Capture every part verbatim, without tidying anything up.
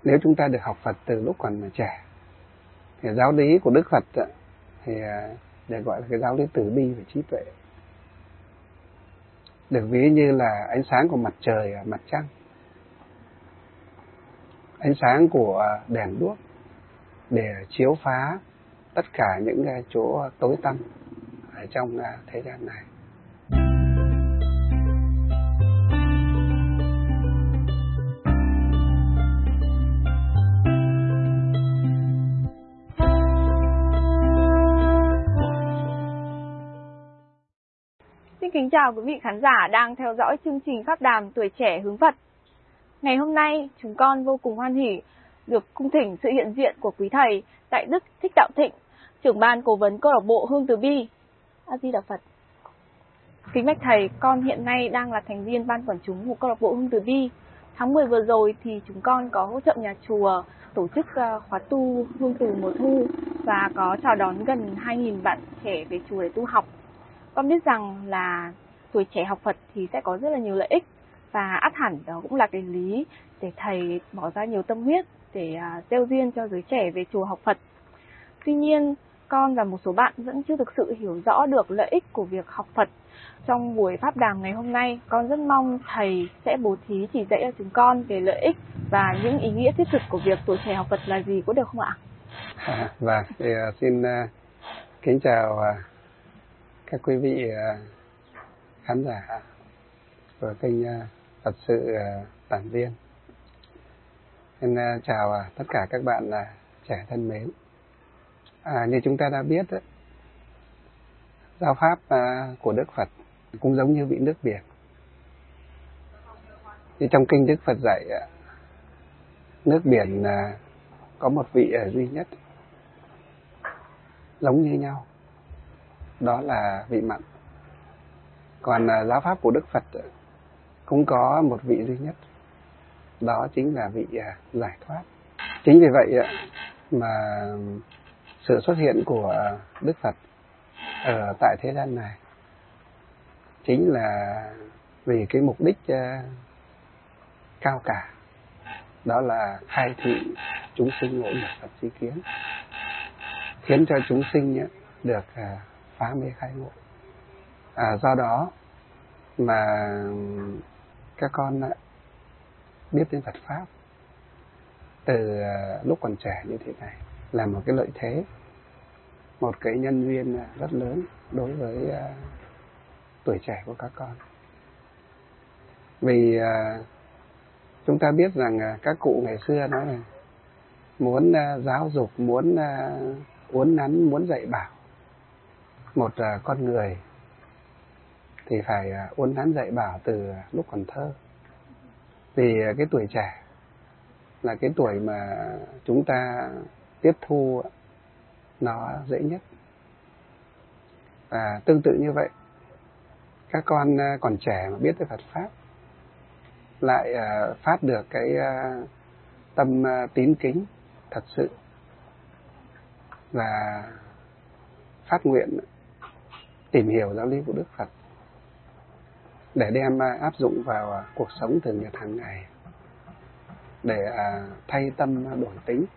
Nếu chúng ta được học Phật từ lúc còn trẻ thì giáo lý của Đức Phật thì được gọi là cái giáo lý từ bi và trí tuệ, được ví như là ánh sáng của mặt trời, mặt trăng, ánh sáng của đèn đuốc để chiếu phá tất cả những chỗ tối tăm ở trong thế gian này. Xin kính chào quý vị khán giả đang theo dõi chương trình Pháp đàm Tuổi Trẻ Hướng Phật. Ngày hôm nay, chúng con vô cùng hoan hỉ được cung thỉnh sự hiện diện của quý thầy Đại Đức Thích Đạo Thịnh, trưởng ban cố vấn câu lạc bộ Hương Từ Bi. A Di Đà Phật. Kính bạch thầy, con hiện nay đang là thành viên ban quản trúng của câu lạc bộ Hương Từ Bi. Tháng mười vừa rồi thì chúng con có hỗ trợ nhà chùa tổ chức khóa tu Hương Từ mùa thu và có chào đón gần hai nghìn bạn trẻ về chùa để tu học. Con biết rằng là tuổi trẻ học Phật thì sẽ có rất là nhiều lợi ích, và ắt hẳn đó cũng là cái lý để thầy bỏ ra nhiều tâm huyết để gieo duyên cho giới trẻ về chùa học Phật. Tuy nhiên, con và một số bạn vẫn chưa thực sự hiểu rõ được lợi ích của việc học Phật. Trong buổi pháp đàm ngày hôm nay, con rất mong thầy sẽ bố thí chỉ dạy cho chúng con về lợi ích và những ý nghĩa thiết thực của việc tuổi trẻ học Phật là gì, có được không ạ? À, vâng, thì uh, xin uh, kính chào uh, các quý vị uh, khán giả của kênh uh, Phật sự uh, Tản Viên. Xin uh, chào uh, tất cả các bạn uh, trẻ thân mến. À, như chúng ta đã biết, đó, giáo pháp uh, của Đức Phật cũng giống như vị nước biển. Thì trong kinh Đức Phật dạy, uh, nước biển uh, có một vị uh, duy nhất, giống như nhau, đó là vị mặn. Còn uh, giáo pháp của Đức Phật uh, cũng có một vị duy nhất, đó chính là vị uh, giải thoát. Chính vì vậy uh, mà sự xuất hiện của uh, Đức Phật ở tại thế gian này chính là vì cái mục đích uh, cao cả, đó là khai thị chúng sinh ngộ nhập Phật tri kiến, khiến cho chúng sinh uh, được uh, phá mê khai ngộ. À, do đó mà các con uh, biết đến Phật Pháp từ uh, lúc còn trẻ như thế này là một cái lợi thế, một cái nhân duyên uh, rất lớn đối với uh, tuổi trẻ của các con. Vì uh, chúng ta biết rằng uh, các cụ ngày xưa nói là muốn uh, giáo dục, muốn uh, uốn nắn, muốn dạy bảo một uh, con người thì phải uh, uốn nắn dạy bảo từ uh, lúc còn thơ. Vì uh, cái tuổi trẻ là cái tuổi mà chúng ta tiếp thu uh, nó dễ nhất. Và tương tự như vậy, các con uh, còn trẻ mà biết tới Phật Pháp lại uh, phát được cái uh, tâm uh, tín kính thật sự và phát nguyện tìm hiểu giáo lý của Đức Phật để đem uh, áp dụng vào uh, cuộc sống thường nhật hàng ngày, để uh, thay tâm uh, đổi tính,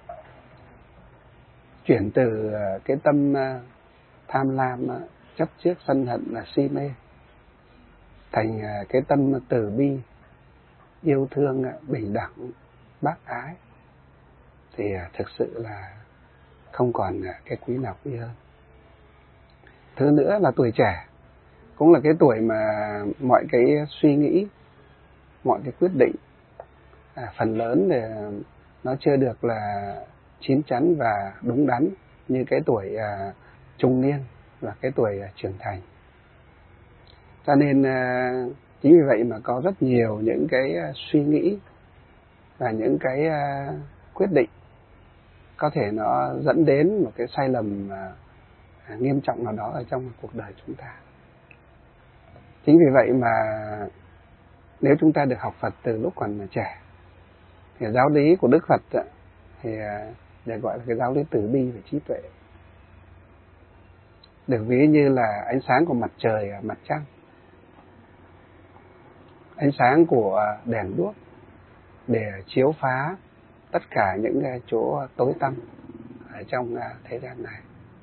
chuyển từ uh, cái tâm uh, tham lam, uh, chấp trước, sân hận là si mê thành uh, cái tâm từ bi, yêu thương, uh, bình đẳng, bác ái, thì uh, thực sự là không còn uh, cái quý nào quý hơn. Thứ nữa là tuổi trẻ cũng là cái tuổi mà mọi cái suy nghĩ, mọi cái quyết định à, phần lớn thì nó chưa được là chín chắn và đúng đắn như cái tuổi à, trung niên và cái tuổi à, trưởng thành. Cho nên à, chính vì vậy mà có rất nhiều những cái à, suy nghĩ và những cái à, quyết định có thể nó dẫn đến một cái sai lầm à, nghiêm trọng nào đó ở trong cuộc đời chúng ta. Chính vì vậy mà nếu chúng ta được học Phật từ lúc còn trẻ thì giáo lý của Đức Phật thì được gọi là cái giáo lý từ bi và trí tuệ, được ví như là ánh sáng của mặt trời, mặt trăng, ánh sáng của đèn đuốc để chiếu phá tất cả những chỗ tối tăm ở trong thế gian này.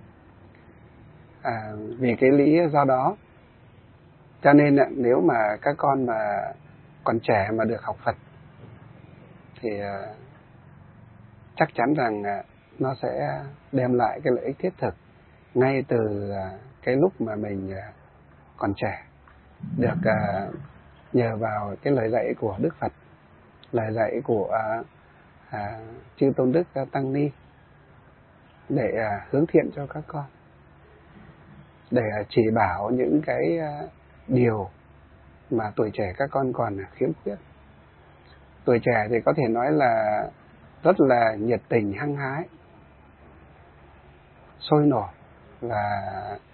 À, vì cái lý do đó cho nên nếu mà các con mà còn trẻ mà được học Phật thì chắc chắn rằng nó sẽ đem lại cái lợi ích thiết thực ngay từ cái lúc mà mình còn trẻ, được nhờ vào cái lời dạy của Đức Phật, lời dạy của à, chư Tôn Đức Tăng Ni để à, hướng thiện cho các con, để à, chỉ bảo những cái à, điều mà tuổi trẻ các con còn khiếm khuyết. Tuổi trẻ thì có thể nói là rất là nhiệt tình, hăng hái, sôi nổi và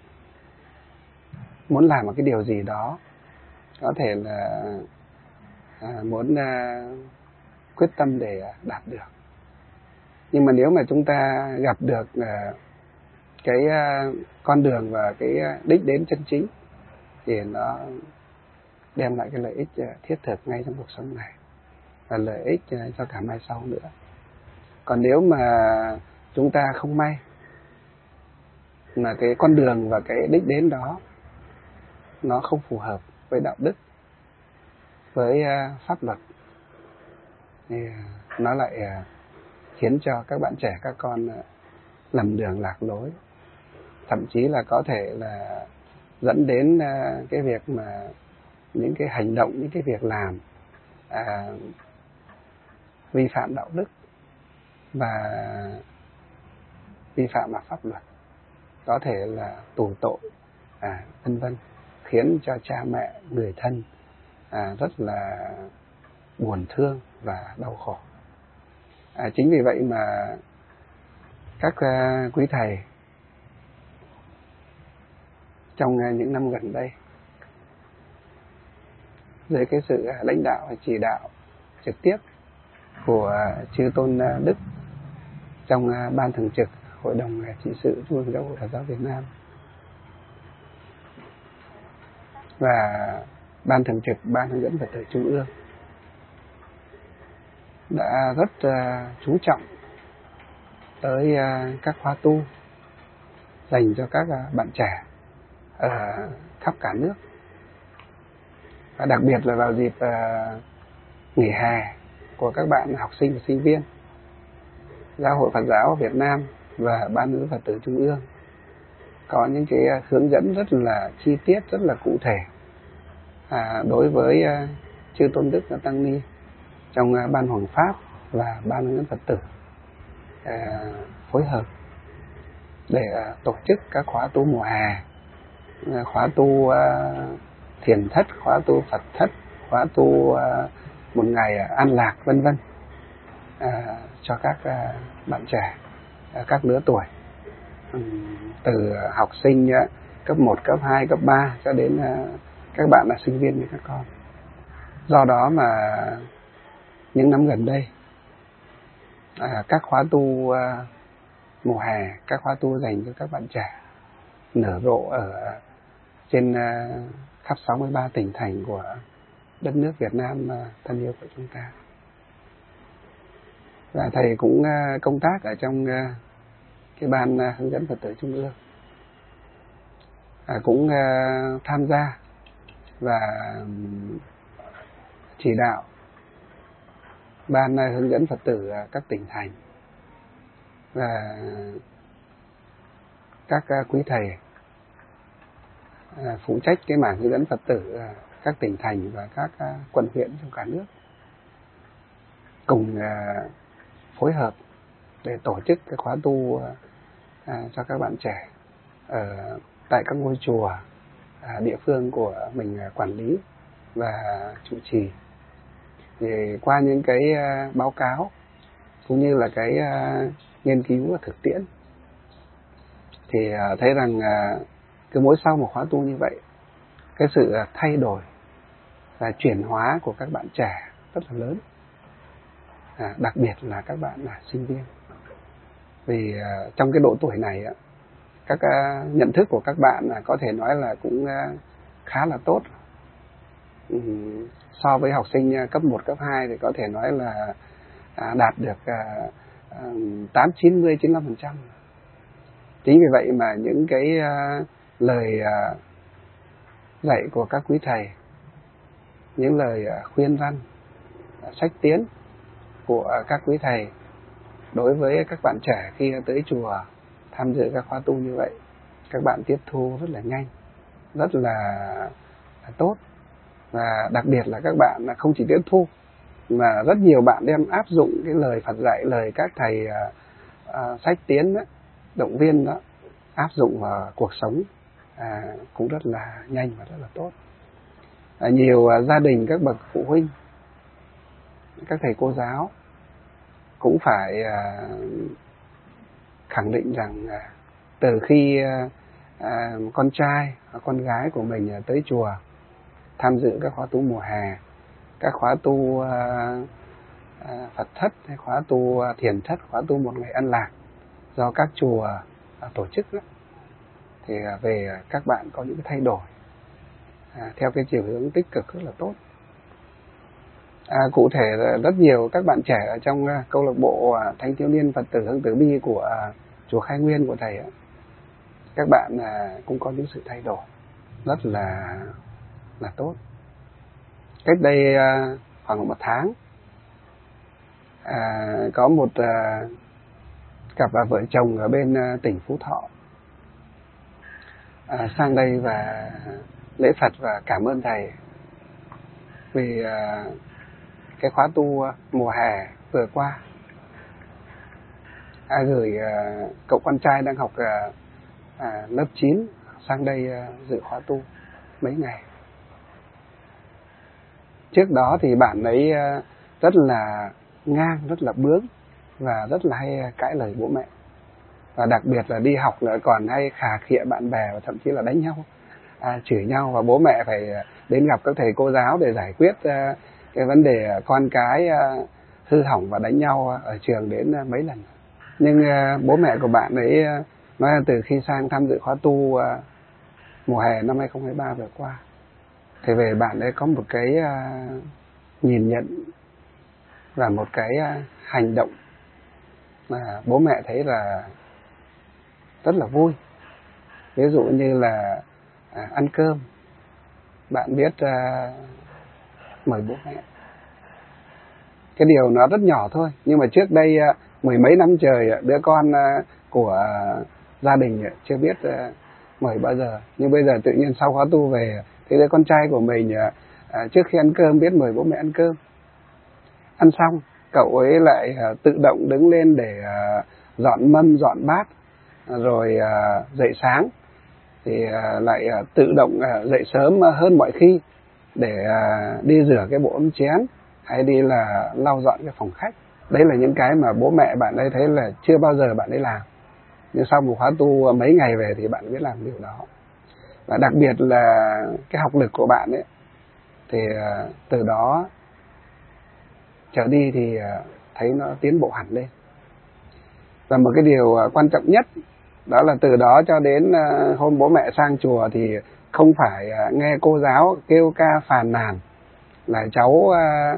muốn làm một cái điều gì đó, có thể là à, muốn à, quyết tâm để đạt được. Nhưng mà nếu mà chúng ta gặp được à, cái à, con đường và cái đích đến chân chính thì nó đem lại cái lợi ích à, thiết thực ngay trong cuộc sống này và lợi ích à, cho cả mai sau nữa. Còn nếu mà chúng ta không may mà cái con đường và cái đích đến đó nó không phù hợp với đạo đức, với uh, pháp luật, thì uh, nó lại uh, khiến cho các bạn trẻ các con uh, lầm đường lạc lối, thậm chí là có thể là dẫn đến uh, cái việc mà những cái hành động, những cái việc làm uh, vi phạm đạo đức và vi phạm vào pháp luật, có thể là tù tội, à, vân vân, khiến cho cha mẹ, người thân à, rất là buồn thương và đau khổ. À, chính vì vậy mà các uh, quý thầy trong uh, những năm gần đây, dưới cái sự uh, lãnh đạo và chỉ đạo trực tiếp của uh, chư Tôn uh, Đức trong uh, ban thường trực Hội đồng uh, trị sự Trung ương Giáo hội Phật giáo Việt Nam và ban thường trực ban hướng dẫn Phật tử Trung ương đã rất uh, chú trọng tới uh, các khóa tu dành cho các uh, bạn trẻ ở khắp cả nước, và đặc biệt là vào dịp uh, nghỉ hè của các bạn học sinh và sinh viên, Giáo hội Phật giáo Việt Nam và ban hướng dẫn Phật tử Trung ương có những cái hướng dẫn rất là chi tiết, rất là cụ thể à, đối với uh, chư Tôn Đức và Tăng Ni trong uh, ban Hoằng Pháp và ban hướng dẫn Phật tử uh, phối hợp để uh, tổ chức các khóa tu mùa hè, uh, khóa tu uh, thiền thất, khóa tu Phật thất, khóa tu uh, một ngày uh, an lạc, vân vân, uh, cho các uh, bạn trẻ uh, các lứa tuổi, um, từ uh, học sinh uh, cấp một, cấp hai, cấp ba cho đến uh, các bạn là sinh viên như các con. Do đó mà những năm gần đây à, các khóa tu à, mùa hè, các khóa tu dành cho các bạn trẻ nở rộ ở trên à, khắp sáu mươi ba tỉnh thành của đất nước Việt Nam à, thân yêu của chúng ta. Và thầy cũng à, công tác ở trong à, cái ban à, hướng dẫn Phật tử Trung ương, à, cũng à, tham gia và chỉ đạo ban hướng dẫn Phật tử các tỉnh thành và các quý thầy phụ trách cái mảng hướng dẫn Phật tử các tỉnh thành và các quận huyện trong cả nước cùng phối hợp để tổ chức cái khóa tu cho các bạn trẻ ở tại các ngôi chùa địa phương của mình quản lý và chủ trì. Thì qua những cái báo cáo cũng như là cái nghiên cứu và thực tiễn thì thấy rằng cứ mỗi sau một khóa tu như vậy, cái sự thay đổi và chuyển hóa của các bạn trẻ rất là lớn, à, đặc biệt là các bạn là sinh viên. Vì trong cái độ tuổi này các nhận thức của các bạn có thể nói là cũng khá là tốt. So với học sinh cấp một, cấp hai thì có thể nói là đạt được tám, chín mươi, chín mươi lăm phần trăm. Chính vì vậy mà những cái lời dạy của các quý thầy, những lời khuyên răn, sách tiến của các quý thầy đối với các bạn trẻ khi tới chùa tham dự các khóa tu như vậy, các bạn tiếp thu rất là nhanh, rất là, là tốt. Và đặc biệt là các bạn không chỉ tiếp thu mà rất nhiều bạn đem áp dụng cái lời Phật dạy, lời các thầy uh, uh, sách tiến đó, động viên đó, áp dụng vào cuộc sống à, cũng rất là nhanh và rất là tốt. À, nhiều uh, gia đình, các bậc phụ huynh, các thầy cô giáo cũng phải uh, khẳng định rằng uh, từ khi uh, uh, con trai và con gái của mình uh, tới chùa tham dự các khóa tu mùa hè, các khóa tu uh, uh, Phật thất, hay khóa tu uh, thiền thất, khóa tu một ngày an lạc do các chùa uh, tổ chức đó, thì uh, về uh, các bạn có những cái thay đổi uh, theo cái chiều hướng tích cực rất là tốt. À, cụ thể là rất nhiều các bạn trẻ ở trong uh, câu lạc bộ uh, thanh thiếu niên Phật tử Hương Từ Bi của uh, chùa Khai Nguyên của thầy, uh, các bạn uh, cũng có những sự thay đổi rất là là tốt. Cách đây uh, khoảng một tháng, à, có một uh, cặp uh, vợ chồng ở bên uh, tỉnh Phú Thọ uh, sang đây và lễ Phật và cảm ơn thầy vì uh, cái khóa tu uh, mùa hè vừa qua. À, gửi uh, cậu con trai đang học uh, uh, lớp chín sang đây uh, dự khóa tu mấy ngày. Trước đó thì bạn ấy rất là ngang, rất là bướng và rất là hay cãi lời bố mẹ. Và đặc biệt là đi học là còn hay khà khịa bạn bè và thậm chí là đánh nhau, à, chửi nhau, và bố mẹ phải đến gặp các thầy cô giáo để giải quyết cái vấn đề con cái hư hỏng và đánh nhau ở trường đến mấy lần. Nhưng bố mẹ của bạn ấy nói là từ khi sang tham dự khóa tu mùa hè năm hai không hai ba vừa qua, thì về bạn ấy có một cái uh, nhìn nhận và một cái uh, hành động mà bố mẹ thấy là rất là vui. Ví dụ như là uh, ăn cơm, bạn biết uh, mời bố mẹ. Cái điều nó rất nhỏ thôi, nhưng mà trước đây uh, mười mấy năm trời đứa con uh, của uh, gia đình uh, chưa biết uh, mời bao giờ. Nhưng bây giờ tự nhiên sau khóa tu về thì đứa con trai của mình à, trước khi ăn cơm biết mời bố mẹ ăn cơm. Ăn xong, cậu ấy lại à, tự động đứng lên để à, dọn mâm, dọn bát, rồi à, dậy sáng. Thì à, lại à, tự động à, dậy sớm hơn mọi khi để à, đi rửa cái bộ ấm chén, hay đi là lau dọn cái phòng khách. Đấy là những cái mà bố mẹ bạn ấy thấy là chưa bao giờ bạn ấy làm. Nhưng sau một khóa tu mấy ngày về thì bạn biết làm điều đó. Và đặc biệt là cái học lực của bạn ấy, thì từ đó trở đi thì thấy nó tiến bộ hẳn lên. Và một cái điều quan trọng nhất đó là từ đó cho đến hôm bố mẹ sang chùa thì không phải nghe cô giáo kêu ca phàn nàn là cháu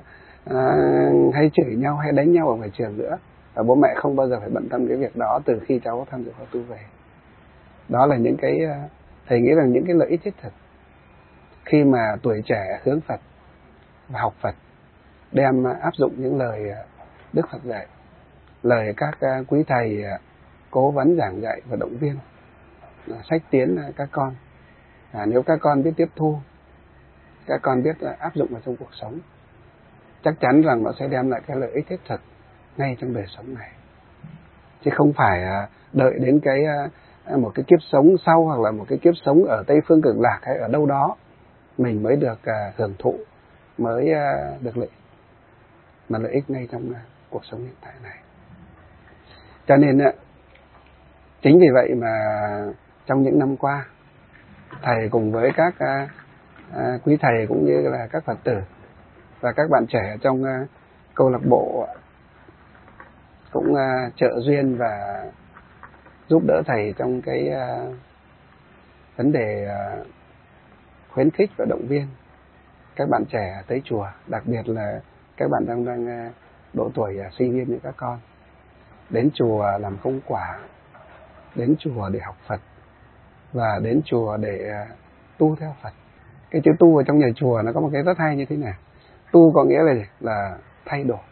hay chửi nhau hay đánh nhau ở ngoài trường nữa. Và bố mẹ không bao giờ phải bận tâm cái việc đó từ khi cháu tham dự khóa tu về. Đó là những cái, thầy nghĩ là những cái lợi ích thiết thực khi mà tuổi trẻ hướng Phật và học Phật, đem áp dụng những lời Đức Phật dạy, lời các quý thầy cố vấn giảng dạy và động viên, sách tiến các con. À, nếu các con biết tiếp thu, các con biết áp dụng vào trong cuộc sống, chắc chắn rằng nó sẽ đem lại cái lợi ích thiết thực ngay trong đời sống này, chứ không phải đợi đến cái một cái kiếp sống sau, hoặc là một cái kiếp sống ở Tây Phương Cực Lạc hay ở đâu đó mình mới được hưởng thụ, mới được lợi ích, mà lợi ích ngay trong cuộc sống hiện tại này. Cho nên chính vì vậy mà trong những năm qua, thầy cùng với các quý thầy cũng như là các Phật tử và các bạn trẻ trong câu lạc bộ cũng trợ duyên và giúp đỡ thầy trong cái vấn đề khuyến khích và động viên các bạn trẻ tới chùa, đặc biệt là các bạn đang đang độ tuổi sinh viên như các con, đến chùa làm công quả, đến chùa để học Phật và đến chùa để tu theo Phật. Cái chữ tu ở trong nhà chùa nó có một cái rất hay như thế này. Tu có nghĩa là gì? Là thay đổi,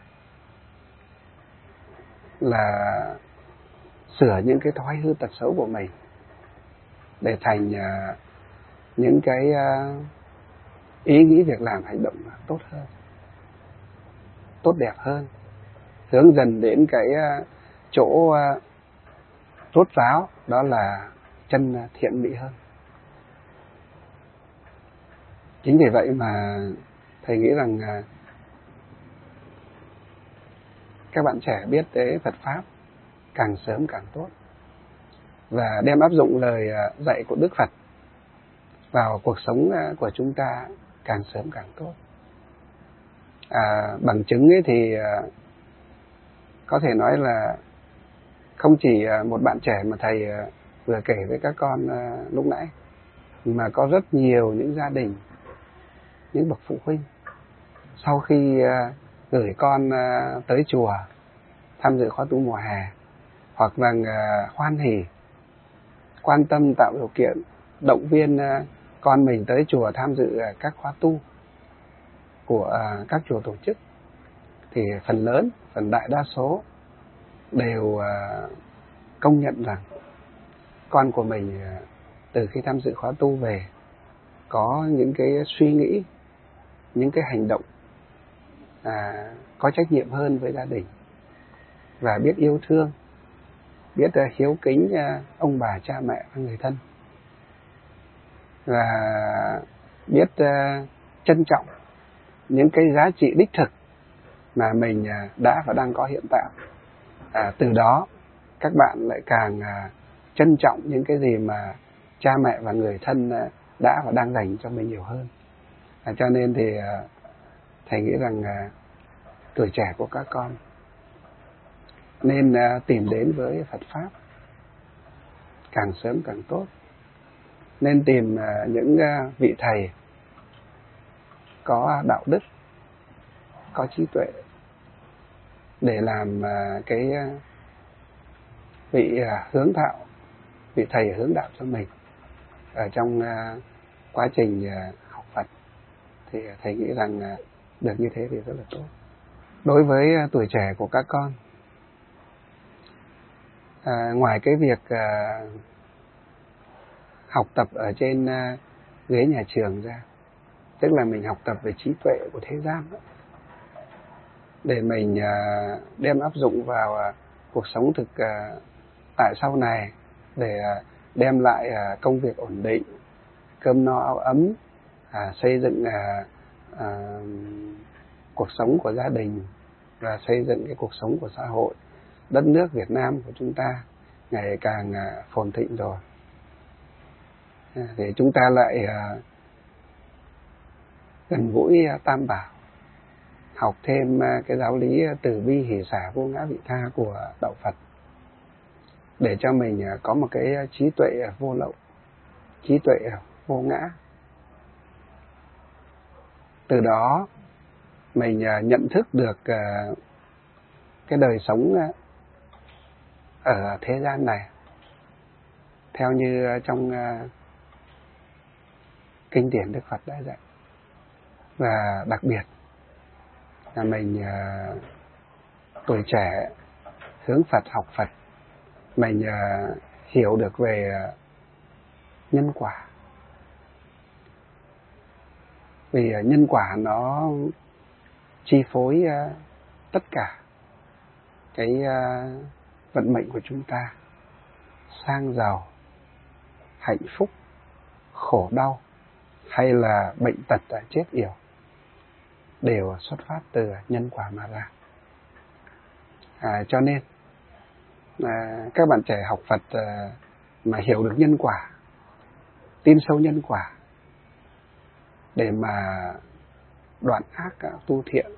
là sửa những cái thói hư tật xấu của mình để thành uh, những cái uh, ý nghĩ, việc làm, hành động tốt hơn, tốt đẹp hơn, hướng dần đến cái uh, chỗ uh, rốt ráo, đó là chân thiện mỹ hơn. Chính vì vậy mà thầy nghĩ rằng uh, các bạn trẻ biết tới Phật Pháp càng sớm càng tốt, và đem áp dụng lời dạy của Đức Phật vào cuộc sống của chúng ta càng sớm càng tốt. À, bằng chứng ấy thì có thể nói là không chỉ một bạn trẻ mà thầy vừa kể với các con lúc nãy, mà có rất nhiều những gia đình, những bậc phụ huynh sau khi gửi con tới chùa tham dự khóa tu mùa hè, hoặc là hoan hỉ, quan tâm, tạo điều kiện, động viên con mình tới chùa tham dự các khóa tu của các chùa tổ chức, thì phần lớn, phần đại đa số đều công nhận rằng con của mình từ khi tham dự khóa tu về có những cái suy nghĩ, những cái hành động à, có trách nhiệm hơn với gia đình, và biết yêu thương, biết uh, hiếu kính uh, ông bà, cha mẹ và người thân, và biết uh, trân trọng những cái giá trị đích thực mà mình uh, đã và đang có hiện tại. À, từ đó các bạn lại càng uh, trân trọng những cái gì mà cha mẹ và người thân uh, đã và đang dành cho mình nhiều hơn. À, cho nên thì uh, thầy nghĩ rằng uh, tuổi trẻ của các con nên uh, tìm đến với Phật Pháp càng sớm càng tốt. Nên tìm uh, những uh, vị thầy có đạo đức, có trí tuệ để làm uh, cái uh, vị uh, hướng đạo, vị thầy hướng đạo cho mình ở trong uh, quá trình uh, học Phật. Thì thầy nghĩ rằng uh, được như thế thì rất là tốt. Đối với uh, tuổi trẻ của các con, À, ngoài cái việc à, học tập ở trên à, ghế nhà trường ra, tức là mình học tập về trí tuệ của thế gian đó, để mình à, đem áp dụng vào à, cuộc sống thực à, tại sau này, để à, đem lại à, công việc ổn định, cơm no áo ấm, à, xây dựng à, à, cuộc sống của gia đình và xây dựng cái cuộc sống của xã hội. Đất nước Việt Nam của chúng ta ngày càng phồn thịnh rồi, thì chúng ta lại gần gũi Tam Bảo, học thêm cái giáo lý từ bi hỷ xả vô ngã vị tha của đạo Phật, để cho mình có một cái trí tuệ vô lậu, trí tuệ vô ngã. Từ đó mình nhận thức được cái đời sống ở thế gian này theo như trong uh, kinh điển Đức Phật đã dạy. Và đặc biệt là mình uh, tuổi trẻ hướng Phật, học Phật, mình uh, hiểu được về uh, nhân quả. Vì uh, nhân quả nó chi phối uh, tất cả cái uh, vận mệnh của chúng ta, sang giàu, hạnh phúc, khổ đau, hay là bệnh tật, chết yểu, đều xuất phát từ nhân quả mà ra. À, cho nên à, các bạn trẻ học Phật à, mà hiểu được nhân quả, tin sâu nhân quả, để mà đoạn ác tu thiện,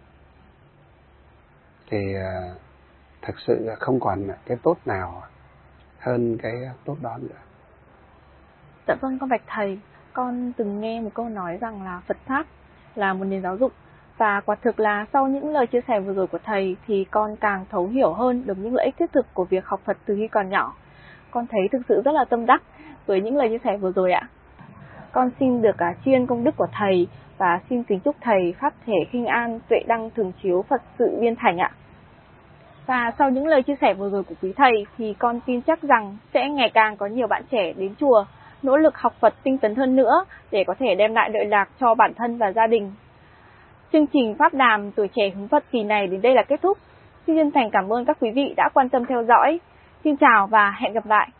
thì à, thực sự không còn cái tốt nào hơn cái tốt đó nữa. Dạ vâng, con bạch thầy, con từng nghe một câu nói rằng là Phật Pháp là một nền giáo dục Và quả thực là sau những lời chia sẻ vừa rồi của thầy thì con càng thấu hiểu hơn được những lợi ích thiết thực của việc học Phật từ khi còn nhỏ. Con thấy thực sự rất là tâm đắc với những lời chia sẻ vừa rồi ạ. Con xin được uh, tri ân công đức của thầy và xin kính chúc thầy pháp thể khinh an, tuệ đăng thường chiếu, Phật sự viên thành ạ. Và sau những lời chia sẻ vừa rồi của quý thầy thì con tin chắc rằng sẽ ngày càng có nhiều bạn trẻ đến chùa nỗ lực học Phật tinh tấn hơn nữa để có thể đem lại lợi lạc cho bản thân và gia đình. Chương trình Pháp Đàm Tuổi Trẻ Hướng Phật kỳ này đến đây là kết thúc. Xin chân thành cảm ơn các quý vị đã quan tâm theo dõi. Xin chào và hẹn gặp lại.